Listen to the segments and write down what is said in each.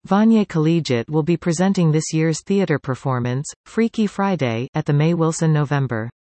Vanier Collegiate will be presenting this year's theater performance, Freaky Friday, at the May Wilson November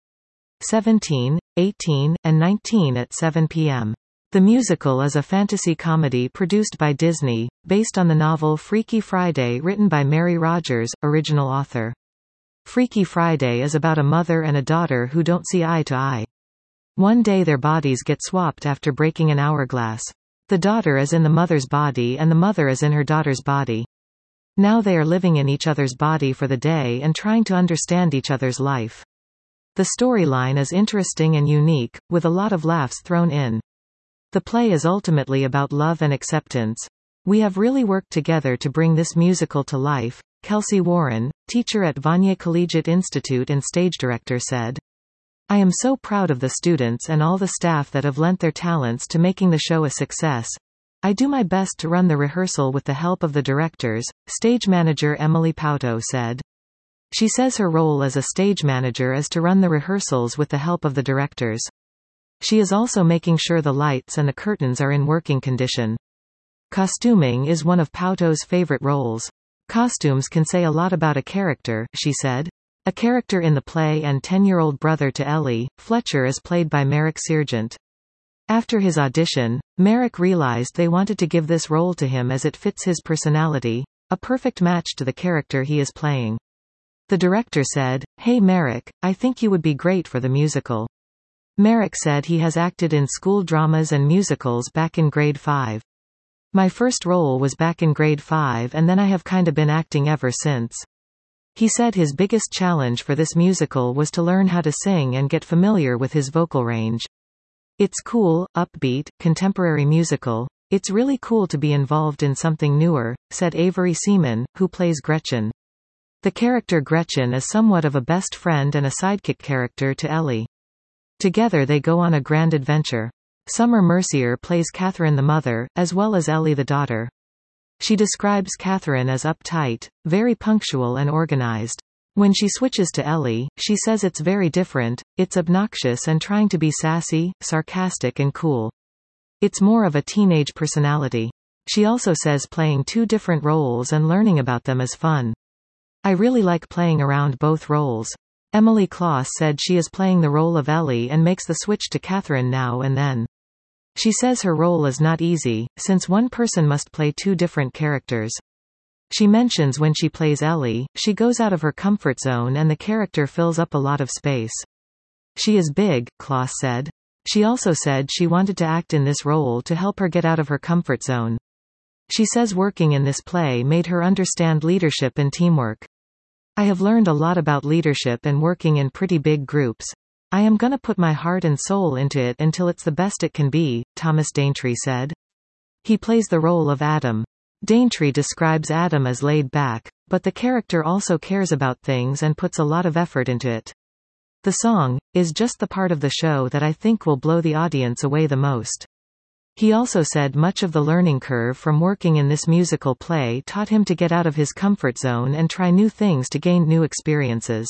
17, 18, and 19 at 7 p.m. The musical is a fantasy comedy produced by Disney, based on the novel Freaky Friday written by Mary Rogers, original author. Freaky Friday is about a mother and a daughter who don't see eye to eye. One day their bodies get swapped after breaking an hourglass. The daughter is in the mother's body and the mother is in her daughter's body. Now they are living in each other's body for the day and trying to understand each other's life. The storyline is interesting and unique, with a lot of laughs thrown in. The play is ultimately about love and acceptance. We have really worked together to bring this musical to life, Kelsey Warren, teacher at Vanier Collegiate Institute and stage director said. I am so proud of the students and all the staff that have lent their talents to making the show a success. I do my best to run the rehearsal with the help of the directors, stage manager Emily Pauto said. She says her role as a stage manager is to run the rehearsals with the help of the directors. She is also making sure the lights and the curtains are in working condition. Costuming is one of Pauto's favorite roles. Costumes can say a lot about a character, she said. A character in the play and 10-year-old brother to Ellie, Fletcher is played by Merrick Sergeant. After his audition, Merrick realized they wanted to give this role to him as it fits his personality, a perfect match to the character he is playing. The director said, "Hey Merrick, I think you would be great for the musical." Merrick said he has acted in school dramas and musicals back in grade 5. My first role was back in grade 5 and then I have kinda been acting ever since. He said his biggest challenge for this musical was to learn how to sing and get familiar with his vocal range. It's cool, upbeat, contemporary musical. It's really cool to be involved in something newer, said Avery Seaman, who plays Gretchen. The character Gretchen is somewhat of a best friend and a sidekick character to Ellie. Together they go on a grand adventure. Summer Mercier plays Catherine the mother, as well as Ellie the daughter. She describes Catherine as uptight, very punctual and organized. When she switches to Ellie, she says it's very different, it's obnoxious and trying to be sassy, sarcastic and cool. It's more of a teenage personality. She also says playing two different roles and learning about them is fun. I really like playing around both roles. Emily Kloss said she is playing the role of Ellie and makes the switch to Catherine now and then. She says her role is not easy, since one person must play two different characters. She mentions when she plays Ellie, she goes out of her comfort zone and the character fills up a lot of space. She is big, Kloss said. She also said she wanted to act in this role to help her get out of her comfort zone. She says working in this play made her understand leadership and teamwork. I have learned a lot about leadership and working in pretty big groups. I am gonna put my heart and soul into it until it's the best it can be, Thomas Daintree said. He plays the role of Adam. Daintree describes Adam as laid back, but the character also cares about things and puts a lot of effort into it. The song is just the part of the show that I think will blow the audience away the most. He also said much of the learning curve from working in this musical play taught him to get out of his comfort zone and try new things to gain new experiences.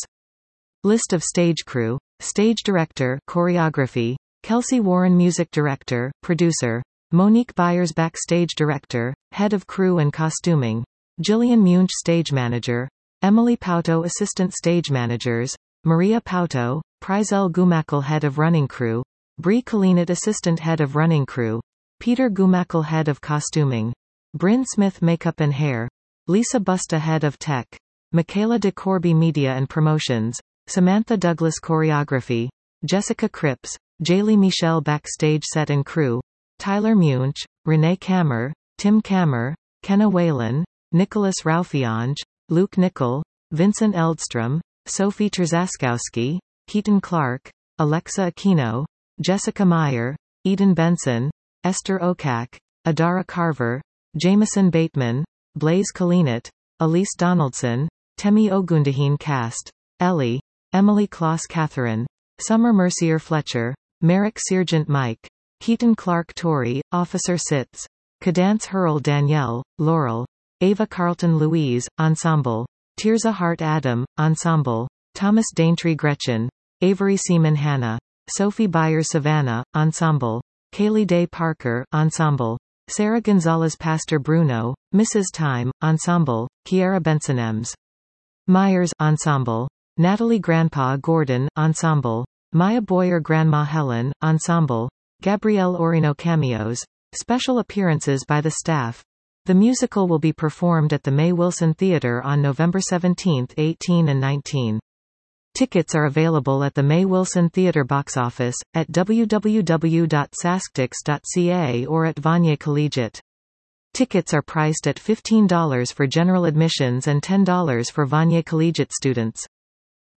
List of stage crew. Stage director, choreography, Kelsey Warren music director, producer, Monique Byers backstage director, head of crew and costuming, Jillian Munch stage manager, Emily Pauto assistant stage managers, Maria Pauto, Prizel Gumakel head of running crew, Brie Kalinat assistant head of running crew, Peter Gumakel head of costuming, Bryn Smith makeup and hair, Lisa Busta head of tech, Michaela de Corby media and promotions, Samantha Douglas choreography, Jessica Cripps, Jaylee Michelle backstage set and crew, Tyler Munch, Renee Kammer, Tim Kammer, Kenna Whalen, Nicholas Raufiange, Luke Nickel, Vincent Eldstrom, Sophie Trzaskowski, Keaton Clark, Alexa Aquino, Jessica Meyer, Eden Benson, Esther Okak, Adara Carver, Jameson Bateman, Blaze Kalinat, Elise Donaldson, Temi Ogundahin cast, Ellie, Emily Kloss Catherine, Summer Mercier Fletcher, Merrick Sergeant Mike, Keaton Clark Tori, Officer Sitz, Cadance Hurl Danielle, Laurel, Ava Carlton Louise, Ensemble, Tirza Hart Adam, Ensemble, Thomas Daintree Gretchen, Avery Seaman Hannah, Sophie Byers Savannah, Ensemble, Kaylee Day Parker, Ensemble, Sarah Gonzalez Pastor Bruno, Mrs. Time, Ensemble, Kiara Bensonems. Myers, Ensemble. Natalie Grandpa Gordon, Ensemble. Maya Boyer Grandma Helen, Ensemble. Gabrielle Orino cameos. Special appearances by the staff. The musical will be performed at the May Wilson Theatre on November 17, 18 and 19. Tickets are available at the May Wilson Theatre box office, at www.saskatix.ca or at Vanier Collegiate. Tickets are priced at $15 for general admissions and $10 for Vanier Collegiate students.